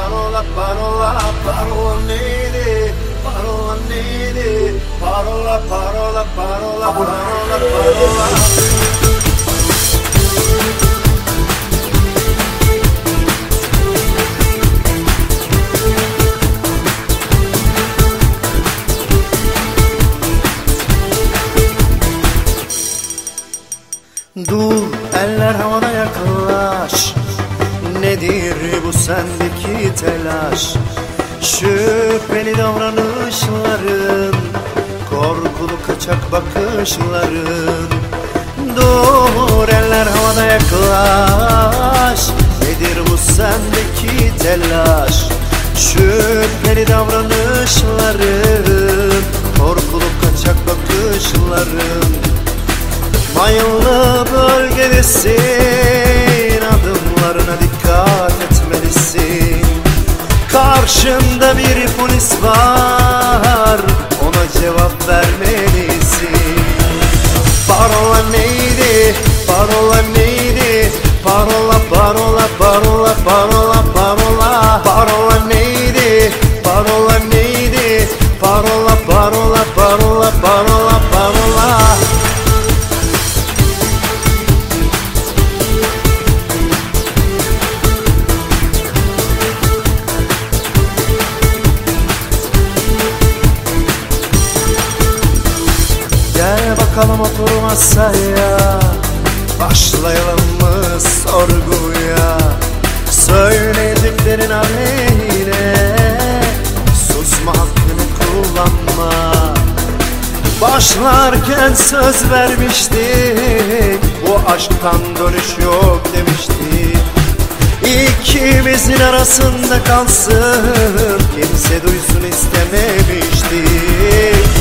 parola, parola, parola nere, parola nere, parola, parola, parola, parola, parola. Dur, eller havada yaklaş. Nedir bu sendeki telaş? Şüpheli davranışların, korkulu kaçak bakışların. Dur, eller havada yaklaş. Nedir bu sendeki telaş? Şüpheli davranışların, korkulu kaçak bakışların. Mayınlı bölgedesin, adımlarına dikkat etmelisin. Karşında bir polis var, ona cevap vermelisin. Parola neydi, parola neydi, parola, parola, parola, parola, parola. Parola neydi, parola neydi, parola, parola, parola, parola, parola. Gel bakalım otur masaya, başlayalım mı sorguya? Söylediklerin aleyhine susma, hakkını kullanma. Başlarken söz vermiştik, bu aşktan dönüş yok demiştik. İkimizin arasında kalsın, kimse duysun istememiştik.